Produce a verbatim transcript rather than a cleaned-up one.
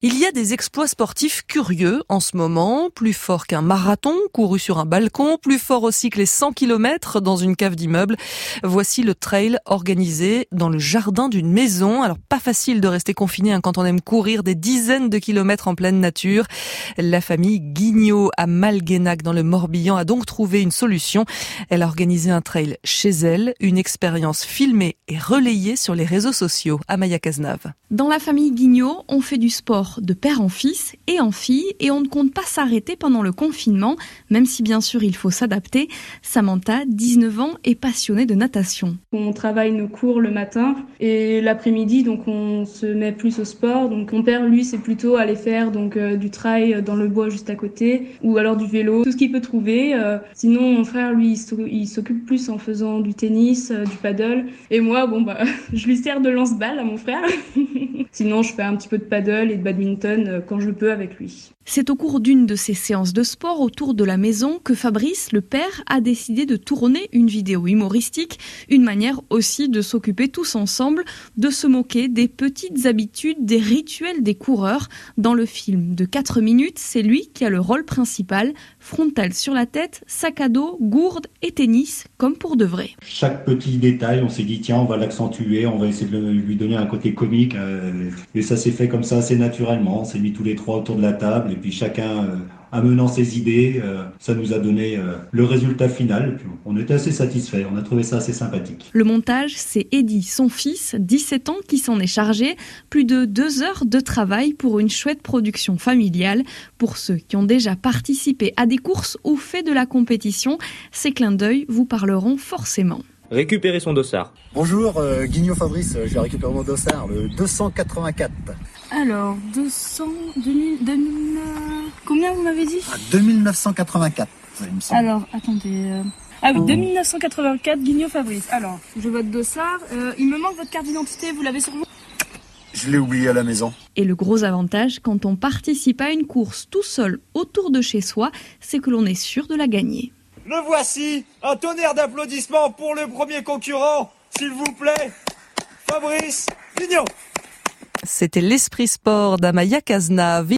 Il y a des exploits sportifs curieux en ce moment, plus fort qu'un marathon couru sur un balcon, plus fort aussi que les cent kilomètres dans une cave d'immeuble. Voici le trail organisé dans le jardin d'une maison. Alors pas facile de rester confiné hein, quand on aime courir des dizaines de kilomètres en pleine nature. La famille Guignot à Malguénac dans le Morbihan a donc trouvé une solution. Elle a organisé un trail chez elle, une expérience filmée et relayée sur les réseaux sociaux. Amaya Cazenave. Dans la famille Guignot, on fait du sport de père en fils et en fille et on ne compte pas s'arrêter pendant le confinement, même si bien sûr il faut s'adapter. Samantha, dix-neuf ans, est passionnée de natation. On travaille nos cours le matin et l'après-midi, donc on se met plus au sport. Donc mon père, lui, c'est plutôt aller faire donc euh, du trail dans le bois juste à côté ou alors du vélo, tout ce qu'il peut trouver. Euh, sinon, mon frère, lui, il s'occupe plus en faisant du tennis, euh, du paddle. Et moi, bon bah, je lui sers de lance-balle à mon frère. Sinon, je fais un petit peu de paddle et de badminton quand je peux avec lui. C'est au cours d'une de ces séances de sport autour de la maison que Fabrice, le père, a décidé de tourner une vidéo humoristique, une manière aussi de s'occuper tous ensemble, de se moquer des petites habitudes, des rituels des coureurs. Dans le film de quatre minutes, c'est lui qui a le rôle principal, frontal sur la tête, sac à dos, gourde et tennis, comme pour de vrai. Chaque petit détail, on s'est dit tiens, on va l'accentuer, on va essayer de lui donner un côté comique. Euh, et ça s'est fait comme ça assez naturellement. On s'est mis tous les trois autour de la table. Et puis chacun euh, amenant ses idées, euh, ça nous a donné euh, le résultat final. Puis on était assez satisfaits, on a trouvé ça assez sympathique. Le montage, c'est Eddy, son fils, dix-sept ans, qui s'en est chargé. Plus de deux heures de travail pour une chouette production familiale. Pour ceux qui ont déjà participé à des courses ou fait de la compétition, ces clins d'œil vous parleront forcément. Récupérer son dossard. Bonjour, euh, Guignot Fabrice, je vais récupérer mon dossard, le deux cent quatre-vingt-quatre. Alors, deux cents, deux mille, deux mille, euh, combien vous m'avez dit ah, deux mille neuf cent quatre-vingt-quatre, il me semble. Alors, attendez. Euh... Ah oui, deux mille neuf cent quatre-vingt-quatre, Guignot Fabrice. Alors, je votre dossard. Euh, il me manque votre carte d'identité, vous l'avez sur vous ? Je l'ai oublié à la maison. Et le gros avantage, quand on participe à une course tout seul autour de chez soi, c'est que l'on est sûr de la gagner. Le voici, un tonnerre d'applaudissements pour le premier concurrent, s'il vous plaît, Fabrice Guignot. C'était l'Esprit Sport d'Amaya Cazenave.